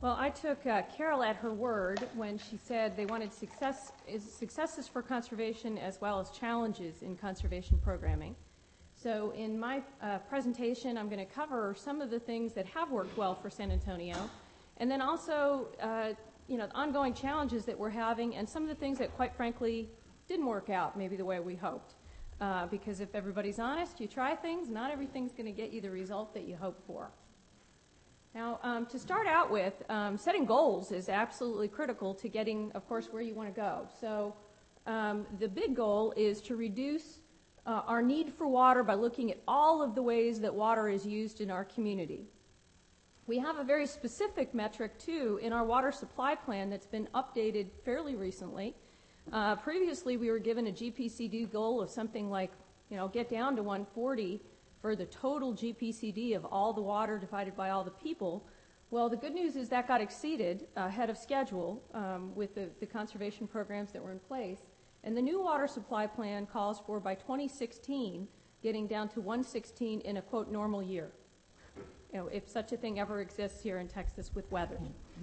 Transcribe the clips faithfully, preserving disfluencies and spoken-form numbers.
Well, I took uh, Carol at her word when she said they wanted success, is, successes for conservation as well as challenges in conservation programming. So in my uh, presentation, I'm going to cover some of the things that have worked well for San Antonio, and then also uh, you know, the ongoing challenges that we're having and some of the things that, quite frankly, didn't work out maybe the way we hoped. Uh, because if everybody's honest, you try things, not everything's going to get you the result that you hope for. Now, um, to start out with, um, setting goals is absolutely critical to getting, of course, where you want to go. So um, the big goal is to reduce uh, our need for water by looking at all of the ways that water is used in our community. We have a very specific metric, too, in our water supply plan that's been updated fairly recently. Uh, previously, we were given a G P C D goal of something like, you know, get down to one forty for the total G P C D of all the water divided by all the people. Well, the good news is that got exceeded ahead of schedule um, with the, the conservation programs that were in place. And the new water supply plan calls for, by twenty sixteen, getting down to one sixteen in a, quote, normal year. You know, if such a thing ever exists here in Texas with weather.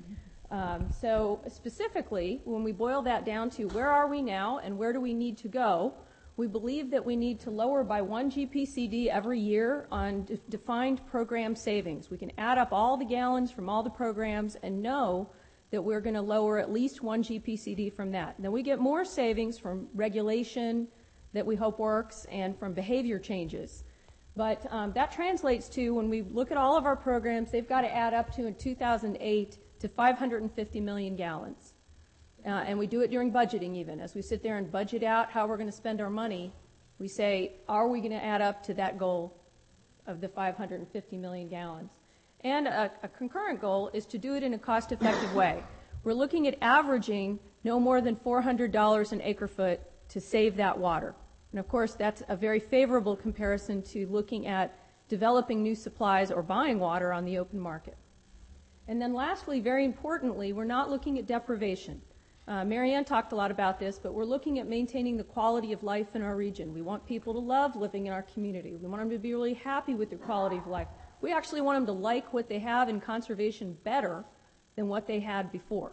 Um, so specifically, when we boil that down to where are we now and where do we need to go, we believe that we need to lower by one G P C D every year on de- defined program savings. We can add up all the gallons from all the programs and know that we're going to lower at least one G P C D from that. Then we get more savings from regulation that we hope works and from behavior changes. But um, that translates to, when we look at all of our programs, they've got to add up to, in two thousand eight, to five hundred fifty million gallons. Uh, and we do it during budgeting even. As we sit there and budget out how we're going to spend our money, we say, are we going to add up to that goal of the five hundred fifty million gallons? And a, a concurrent goal is to do it in a cost-effective way. We're looking at averaging no more than four hundred dollars an acre foot to save that water. And of course, that's a very favorable comparison to looking at developing new supplies or buying water on the open market. And then lastly, very importantly, we're not looking at deprivation. Uh, Marianne talked a lot about this, but we're looking at maintaining the quality of life in our region. We want people to love living in our community. We want them to be really happy with their quality of life. We actually want them to like what they have in conservation better than what they had before.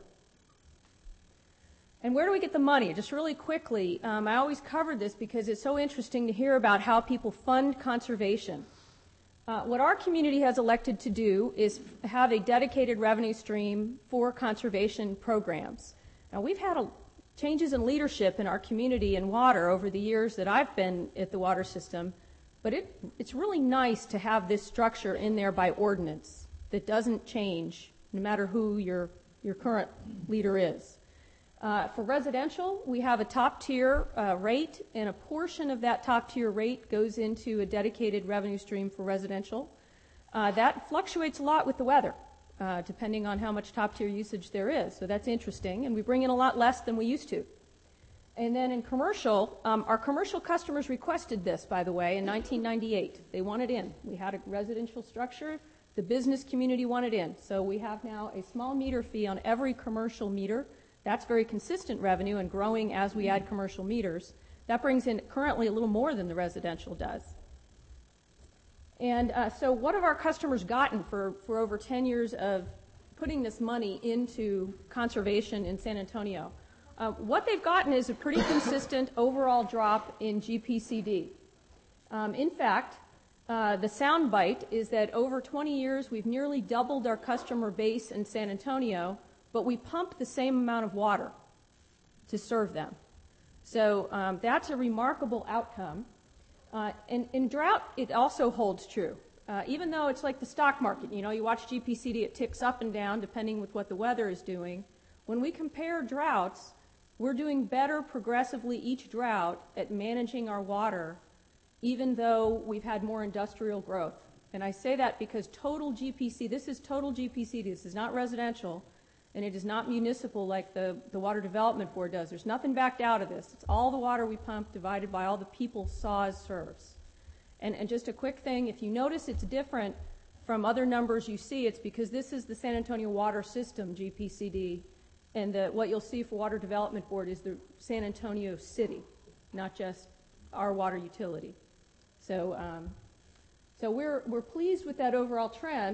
And where do we get the money? Just really quickly, um, I always cover this because it's so interesting to hear about how people fund conservation. Uh, what our community has elected to do is have a dedicated revenue stream for conservation programs. Now, we've had a, changes in leadership in our community and water over the years that I've been at the water system, but it, it's really nice to have this structure in there by ordinance that doesn't change no matter who your, your current leader is. Uh, for residential, we have a top-tier uh, rate, and a portion of that top-tier rate goes into a dedicated revenue stream for residential. Uh, that fluctuates a lot with the weather, uh, depending on how much top-tier usage there is. So that's interesting, and we bring in a lot less than we used to. And then in commercial, um, our commercial customers requested this, by the way, in nineteen ninety-eight. They wanted in. We had a residential structure. The business community wanted in. So we have now a small meter fee on every commercial meter. That's very consistent revenue and growing as we add commercial meters. That brings in currently a little more than the residential does. And uh, so what have our customers gotten for, for over ten years of putting this money into conservation in San Antonio? Uh, what they've gotten is a pretty consistent overall drop in G P C D. Um, in fact, uh, the sound bite is that over twenty years we've nearly doubled our customer base in San Antonio, but we pump the same amount of water to serve them. So um, that's a remarkable outcome. Uh, and in drought, it also holds true. Uh, even though it's like the stock market, you know, you watch G P C D, it ticks up and down depending with what the weather is doing. When we compare droughts, we're doing better progressively each drought at managing our water, even though we've had more industrial growth. And I say that because total G P C, this is total G P C D, this is not residential, and it is not municipal like the, the Water Development Board does. There's nothing backed out of this. It's all the water we pump divided by all the people S A W S serves. And, and just a quick thing, if you notice it's different from other numbers you see, it's because this is the San Antonio Water System G P C D, and the, what you'll see for Water Development Board is the San Antonio City, not just our water utility. So, um, so we're, we're pleased with that overall trend.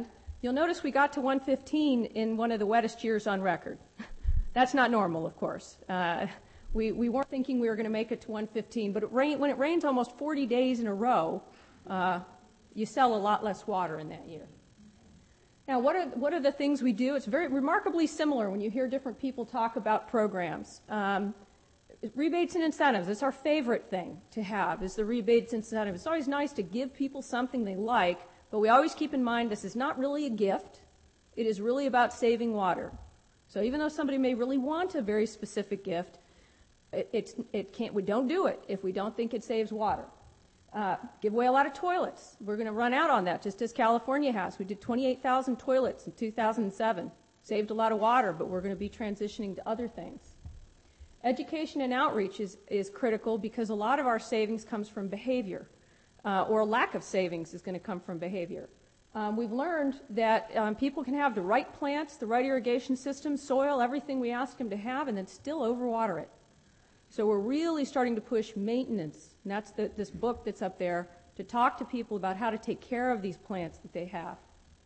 You'll notice we got to one fifteen in one of the wettest years on record. That's not normal, of course. Uh, we, we weren't thinking we were going to make it to one fifteen, but it rain, when it rains almost forty days in a row, uh, you sell a lot less water in that year. Now, what are, what are the things we do? It's very remarkably similar when you hear different people talk about programs. Um, rebates and incentives, it's our favorite thing to have, is the rebates and incentives. It's always nice to give people something they like, but we always keep in mind this is not really a gift. It is really about saving water. So even though somebody may really want a very specific gift, it, it's, it can't, we don't do it if we don't think it saves water. Uh, give away a lot of toilets. We're going to run out on that, just as California has. We did twenty-eight thousand toilets in two thousand seven. Saved a lot of water, but we're going to be transitioning to other things. Education and outreach is, is critical because a lot of our savings comes from behavior, uh, or a lack of savings is going to come from behavior. Um, we've learned that um, people can have the right plants, the right irrigation system, soil, everything we ask them to have, and then still overwater it. So we're really starting to push maintenance, and that's the, this book that's up there, to talk to people about how to take care of these plants that they have.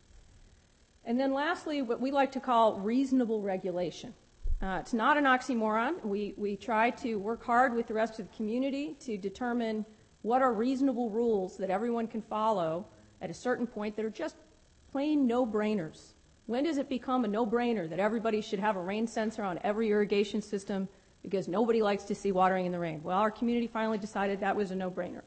And then lastly, what we like to call reasonable regulation. Uh, it's not an oxymoron. We, we try to work hard with the rest of the community to determine what are reasonable rules that everyone can follow at a certain point that are just plain no-brainers. When does it become a no-brainer that everybody should have a rain sensor on every irrigation system because nobody likes to see watering in the rain? Well, our community finally decided that was a no-brainer.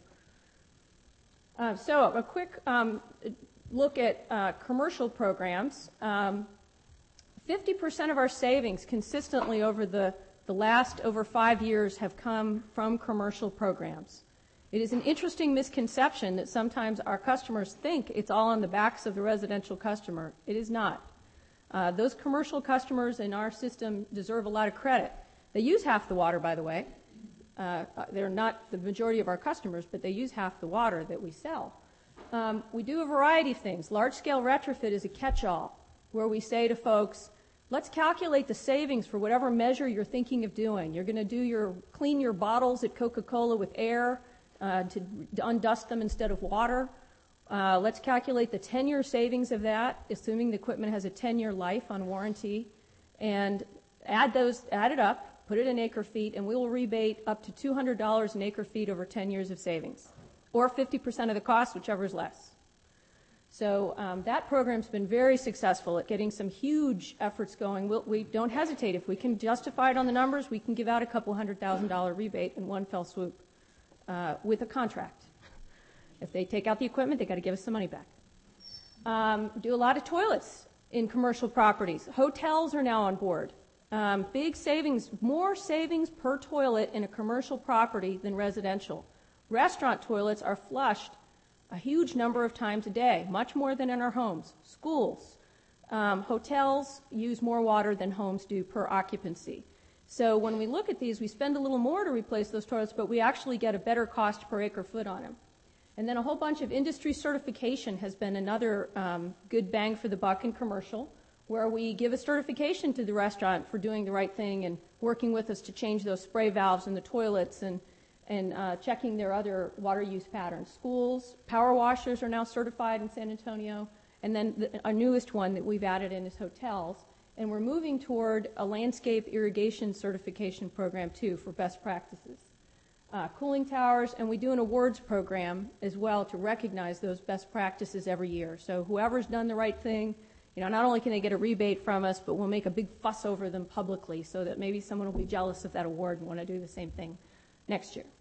Uh, so a quick um, look at uh, commercial programs. Um, fifty percent of our savings consistently over the, the last over five years have come from commercial programs. It is an interesting misconception that sometimes our customers think it's all on the backs of the residential customer. It is not. Uh, those commercial customers in our system deserve a lot of credit. They use half the water, by the way. Uh, they're not the majority of our customers, but they use half the water that we sell. Um, we do a variety of things. Large-scale retrofit is a catch-all, where we say to folks, let's calculate the savings for whatever measure you're thinking of doing. You're going to do your clean your bottles at Coca-Cola with air uh, to, to undust them instead of water. Uh, let's calculate the ten-year savings of that, assuming the equipment has a ten-year life on warranty, and add those, add it up, put it in acre feet, and we will rebate up to two hundred dollars an acre feet over ten years of savings, or fifty percent of the cost, whichever is less. So um, that program's been very successful at getting some huge efforts going. We'll, we don't hesitate. If we can justify it on the numbers, we can give out a couple hundred thousand dollar rebate in one fell swoop uh, with a contract. If they take out the equipment, they got to give us some money back. Um, do a lot of toilets in commercial properties. Hotels are now on board. Um, big savings, more savings per toilet in a commercial property than residential. Restaurant toilets are flushed a huge number of times a day, much more than in our homes. Schools, um, hotels use more water than homes do per occupancy. So when we look at these, we spend a little more to replace those toilets, but we actually get a better cost per acre foot on them. And then a whole bunch of industry certification has been another um, good bang for the buck in commercial, where we give a certification to the restaurant for doing the right thing and working with us to change those spray valves in the toilets and and uh, checking their other water use patterns. Schools, power washers are now certified in San Antonio, and then the, our newest one that we've added in is hotels. And we're moving toward a landscape irrigation certification program, too, for best practices. Uh, cooling towers, and we do an awards program as well to recognize those best practices every year. So whoever's done the right thing, you know, not only can they get a rebate from us, but we'll make a big fuss over them publicly so that maybe someone will be jealous of that award and want to do the same thing next year.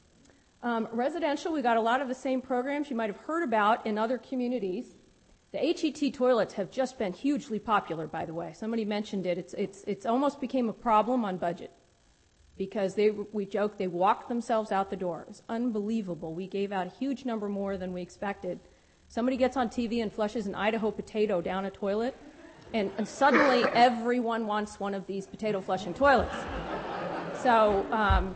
Um, residential, we got a lot of the same programs you might have heard about in other communities. The H E T toilets have just been hugely popular, by the way. Somebody mentioned it. It's, it's, it's almost became a problem on budget because they, we joke they walked themselves out the door. It was unbelievable. We gave out a huge number more than we expected. Somebody gets on T V and flushes an Idaho potato down a toilet, and, and suddenly everyone wants one of these potato flushing toilets. So um,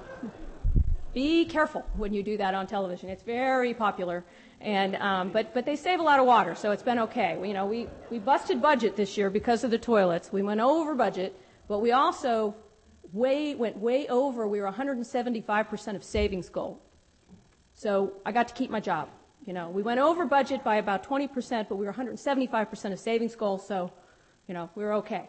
be careful when you do that on television. It's very popular, and um, but but they save a lot of water, so it's been okay. We, you know, we we busted budget this year because of the toilets. We went over budget, but we also way went way over. We were one hundred seventy-five percent of savings goal. So I got to keep my job You know, we went over budget by about twenty percent, but we were one hundred seventy-five percent of savings goal, so, you know, we were okay.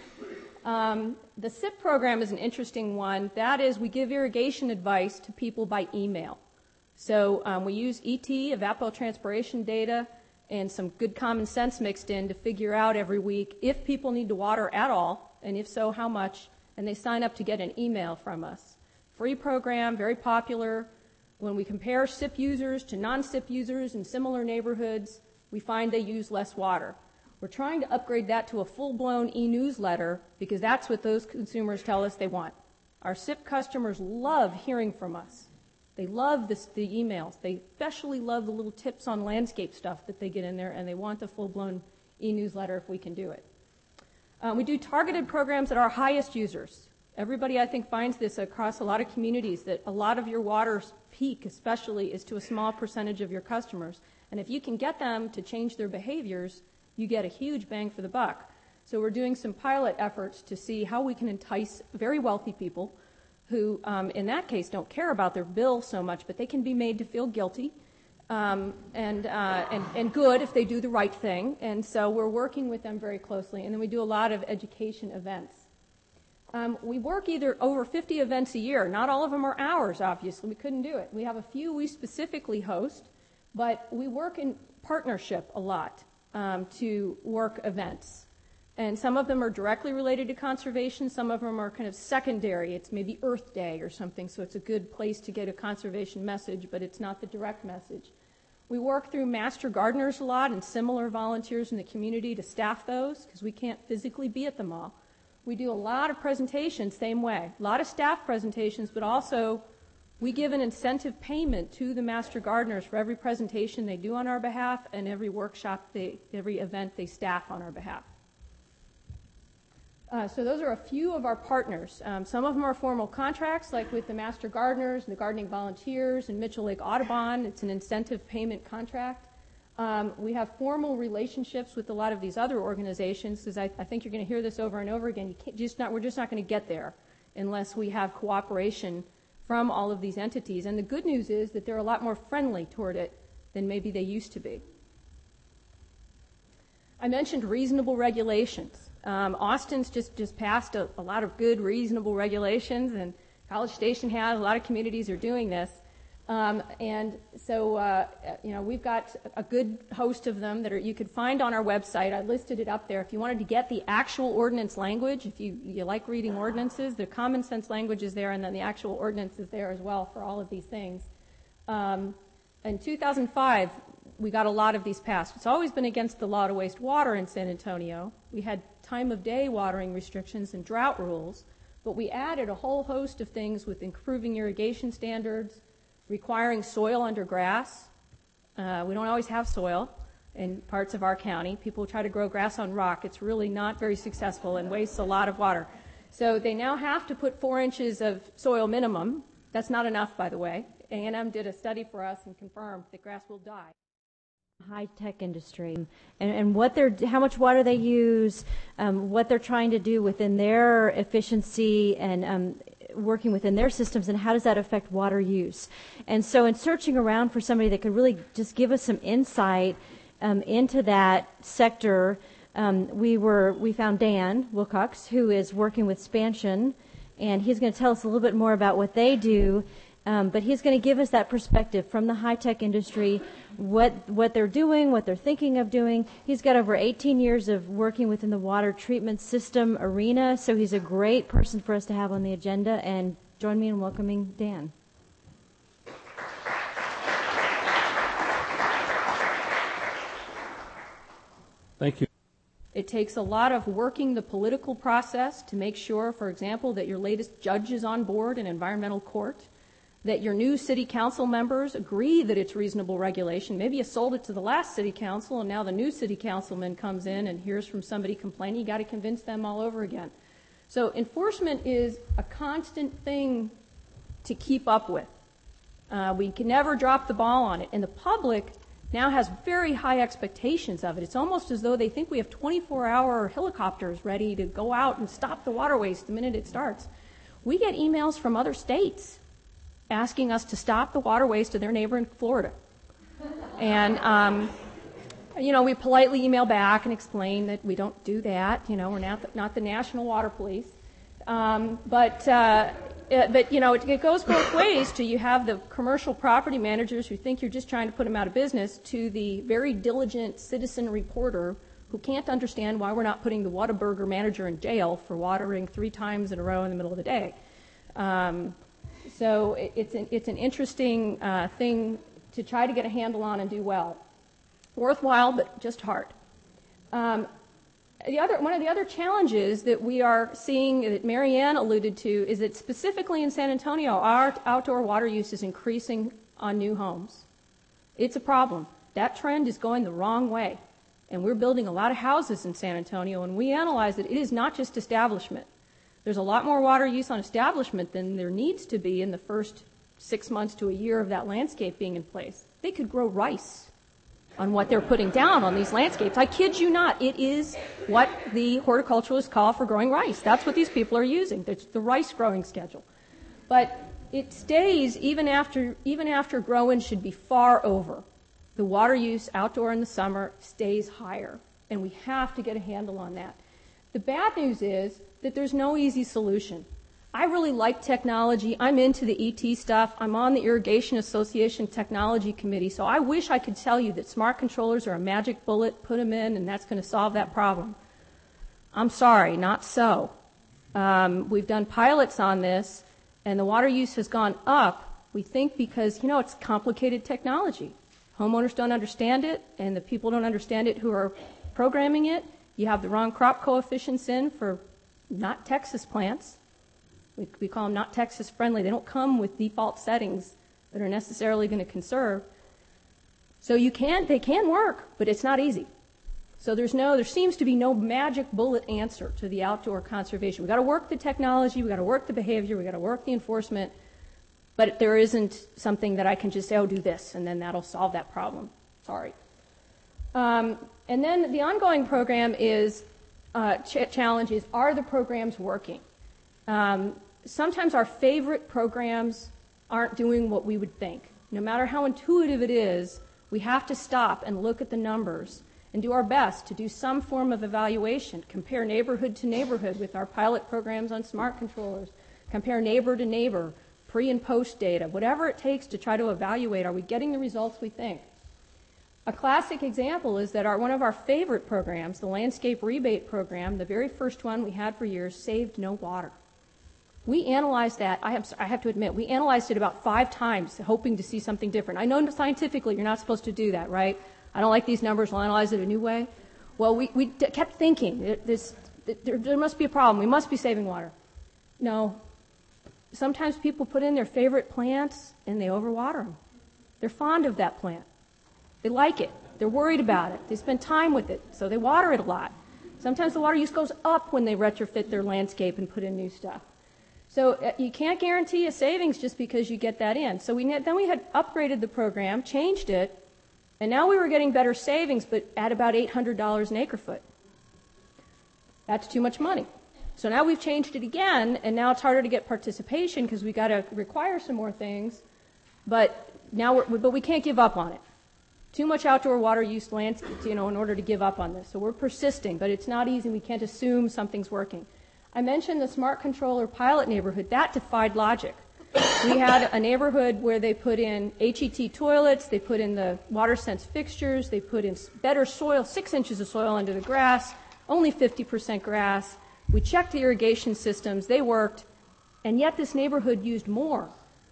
um, the S I P program is an interesting one. That is, we give irrigation advice to people by email. So um, we use E T, evapotranspiration data, and some good common sense mixed in to figure out every week if people need to water at all, and if so, how much, and they sign up to get an email from us. Free program, very popular. When we compare S I P users to non-S I P users in similar neighborhoods, we find they use less water. We're trying to upgrade that to a full-blown e-newsletter because that's what those consumers tell us they want. Our S I P customers love hearing from us. They love this, the emails. They especially love the little tips on landscape stuff that they get in there, and they want the full-blown e-newsletter if we can do it. Um, we do targeted programs at our highest users. Everybody, I think, finds this across a lot of communities, that a lot of your water's peak, especially, is to a small percentage of your customers. And if you can get them to change their behaviors, you get a huge bang for the buck. So we're doing some pilot efforts to see how we can entice very wealthy people who, um, in that case, don't care about their bill so much, but they can be made to feel guilty um, and, uh, and, and good if they do the right thing. And so we're working with them very closely. And then we do a lot of education events. Um, we work either over fifty events a year. Not all of them are ours, obviously. We couldn't do it. We have a few we specifically host, but we work in partnership a lot um, to work events. And some of them are directly related to conservation. Some of them are kind of secondary. It's maybe Earth Day or something, so it's a good place to get a conservation message, but it's not the direct message. We work through master gardeners a lot and similar volunteers in the community to staff those because we can't physically be at them all. We do a lot of presentations, same way. A lot of staff presentations, but also we give an incentive payment to the master gardeners for every presentation they do on our behalf and every workshop, they, every event they staff on our behalf. Uh, so those are a few of our partners. Um, some of them are formal contracts, like with the Master Gardeners and the Gardening Volunteers and Mitchell Lake Audubon. It's an incentive payment contract. Um, we have formal relationships with a lot of these other organizations, because I, I think you're going to hear this over and over again. You can't just not, we're just not going to get there unless we have cooperation from all of these entities. And the good news is that they're a lot more friendly toward it than maybe they used to be. I mentioned reasonable regulations. Um, Austin's just, just passed a, a lot of good, reasonable regulations, and College Station has. A lot of communities are doing this. Um, and so, uh, you know, we've got a good host of them that are, you could find on our website. I listed it up there. If you wanted to get the actual ordinance language, if you, you like reading ordinances, the common sense language is there, and then the actual ordinance is there as well for all of these things. Um, in two thousand five, we got a lot of these passed. It's always been against the law to waste water in San Antonio. We had time of day watering restrictions and drought rules, but we added a whole host of things with improving irrigation standards, requiring soil under grass. Uh, we don't always have soil in parts of our county. People try to grow grass on rock. It's really not very successful and wastes a lot of water. So they now have to put four inches of soil minimum. That's not enough, by the way. A and M did a study for us and confirmed that grass will die. High-tech industry and, and what they're, how much water they use, um, what they're trying to do within their efficiency and um, working within their systems, and how does that affect water use. And so in searching around for somebody that could really just give us some insight um, into that sector, um, we were we found Dan Wilcox, who is working with Spansion, and he's going to tell us a little bit more about what they do. Um, but he's going to give us that perspective from the high-tech industry, what what they're doing, what they're thinking of doing. He's got over eighteen years of working within the water treatment system arena, so he's a great person for us to have on the agenda. And join me in welcoming Dan. Thank you. It takes a lot of working the political process to make sure, for example, that your latest judge is on board in environmental court, that your new city council members agree that it's reasonable regulation. Maybe you sold it to the last city council, and now the new city councilman comes in and hears from somebody complaining. You got to convince them all over again. So enforcement is a constant thing to keep up with. Uh, we can never drop the ball on it. And the public now has very high expectations of it. It's almost as though they think we have twenty-four hour helicopters ready to go out and stop the water waste the minute it starts. We get emails from other states asking us to stop the water waste of their neighbor in Florida. And, um, you know, we politely email back and explain that we don't do that. You know, we're not the, not the National Water Police. Um, but, uh, it, but, you know, it, it goes both ways. To you have the commercial property managers who think you're just trying to put them out of business, to the very diligent citizen reporter who can't understand why we're not putting the Whataburger manager in jail for watering three times in a row in the middle of the day. Um, so it, it's, an, it's an interesting uh, thing to try to get a handle on and do well. Worthwhile, but just hard. Um, the other, one of the other challenges that we are seeing, that Mary Ann alluded to, is that specifically in San Antonio, our outdoor water use is increasing on new homes. It's a problem. That trend is going the wrong way. And we're building a lot of houses in San Antonio, and we analyze that it is not just establishment. There's a lot more water use on establishment than there needs to be in the first six months to a year of that landscape being in place. They could grow rice on what they're putting down on these landscapes. I kid you not. It is what the horticulturalists call for growing rice. That's what these people are using. It's the rice growing schedule. But it stays even after, even after growing should be far over. The water use outdoor in the summer stays higher, and we have to get a handle on that. The bad news is that there's no easy solution. I really like technology. I'm into the E T stuff. I'm on the Irrigation Association Technology Committee, so I wish I could tell you that smart controllers are a magic bullet, put them in, and that's going to solve that problem. I'm sorry, not so. Um, we've done pilots on this, and the water use has gone up, we think, because, you know, it's complicated technology. Homeowners don't understand it, and the people don't understand it who are programming it. You have the wrong crop coefficients in for not Texas plants. We, we call them not Texas friendly. They don't come with default settings that are necessarily going to conserve. So you can, they can work, but it's not easy. So there's no, there seems to be no magic bullet answer to the outdoor conservation. We've got to work the technology, we've got to work the behavior, we've got to work the enforcement. But there isn't something that I can just say, oh, do this, and then that'll solve that problem. Sorry. Um, and then the ongoing program is, uh, ch- challenge is, are the programs working? Um, sometimes our favorite programs aren't doing what we would think. No matter how intuitive it is, we have to stop and look at the numbers and do our best to do some form of evaluation, compare neighborhood to neighborhood with our pilot programs on smart controllers, compare neighbor to neighbor, pre and post data, whatever it takes to try to evaluate, are we getting the results we think? A classic example is that our, one of our favorite programs, the landscape rebate program, the very first one we had for years, saved no water. We analyzed that, I have, I have to admit, we analyzed it about five times, hoping to see something different. I know scientifically you're not supposed to do that, right? I don't like these numbers, we'll analyze it a new way. Well, we, we d- kept thinking, this, there, there must be a problem, we must be saving water. No. Sometimes people put in their favorite plants and they overwater them. They're fond of that plant. They like it. They're worried about it. They spend time with it, so they water it a lot. Sometimes the water use goes up when they retrofit their landscape and put in new stuff. So uh, you can't guarantee a savings just because you get that in. So we ne- then we had upgraded the program, changed it, and now we were getting better savings, but at about eight hundred dollars an acre foot. That's too much money. So now we've changed it again, and now it's harder to get participation because we've got to require some more things. But now, we're, but we can't give up on it. Too much outdoor water use landscape, you know, in order to give up on this. So we're persisting, but it's not easy. We can't assume something's working. I mentioned the smart controller pilot neighborhood. That defied logic. We had a neighborhood where they put in H E T toilets, they put in the water sense fixtures, they put in better soil, six inches of soil under the grass, only fifty percent grass. We checked the irrigation systems, they worked, and yet this neighborhood used more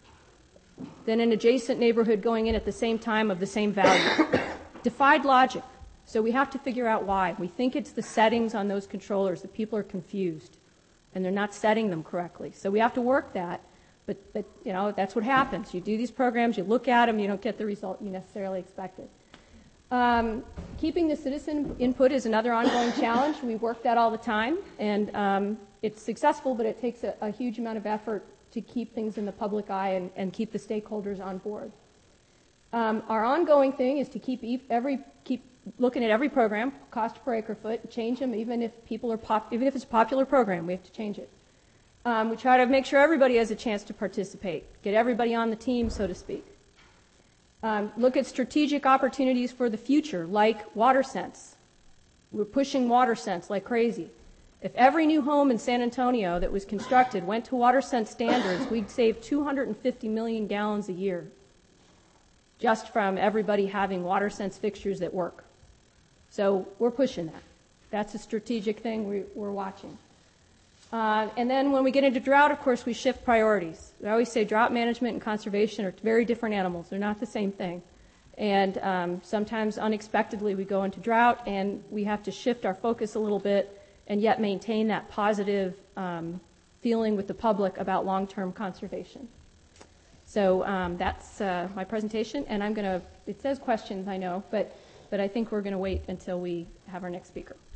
than an adjacent neighborhood going in at the same time of the same value. Defied logic. So we have to figure out why. We think it's the settings on those controllers that people are confused, and they're not setting them correctly. So we have to work that, but, but you know, that's what happens. You do these programs, you look at them, you don't get the result you necessarily expected. Um, keeping the citizen input is another ongoing challenge. We work that all the time, and um, it's successful, but it takes a, a huge amount of effort to keep things in the public eye and, and keep the stakeholders on board. Um, our ongoing thing is to keep every keep looking at every program, cost per acre foot, change them even if people are pop, even if it's a popular program, we have to change it. Um, we try to make sure everybody has a chance to participate, get everybody on the team, so to speak. Um, look at strategic opportunities for the future, like WaterSense. We're pushing WaterSense like crazy. If every new home in San Antonio that was constructed went to WaterSense standards, we'd save two hundred fifty million gallons a year just from everybody having WaterSense fixtures that work. So we're pushing that. That's a strategic thing we, we're watching. Uh, and then when we get into drought, of course, we shift priorities. I always say drought management and conservation are very different animals. They're not the same thing. And um, sometimes unexpectedly we go into drought and we have to shift our focus a little bit and yet maintain that positive um, feeling with the public about long-term conservation. So um, that's uh, my presentation, and I'm going to, it says questions, I know, but, but I think we're going to wait until we have our next speaker.